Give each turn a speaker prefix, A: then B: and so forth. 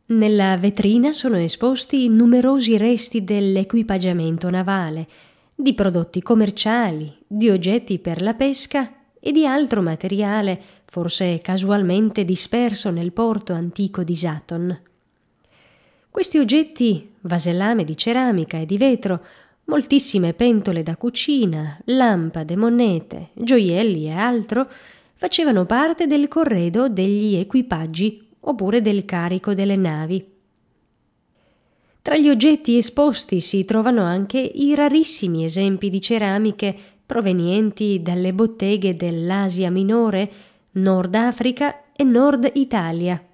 A: Nella vetrina sono esposti numerosi resti dell'equipaggiamento navale, di prodotti commerciali, di oggetti per la pesca e di altro materiale, forse casualmente disperso nel porto antico di Saturn. Questi oggetti, vasellame di ceramica e di vetro, moltissime pentole da cucina, lampade, monete, gioielli e altro, facevano parte del corredo degli equipaggi oppure del carico delle navi. Tra gli oggetti esposti si trovano anche i rarissimi esempi di ceramiche provenienti dalle botteghe dell'Asia Minore, Nord Africa e Nord Italia.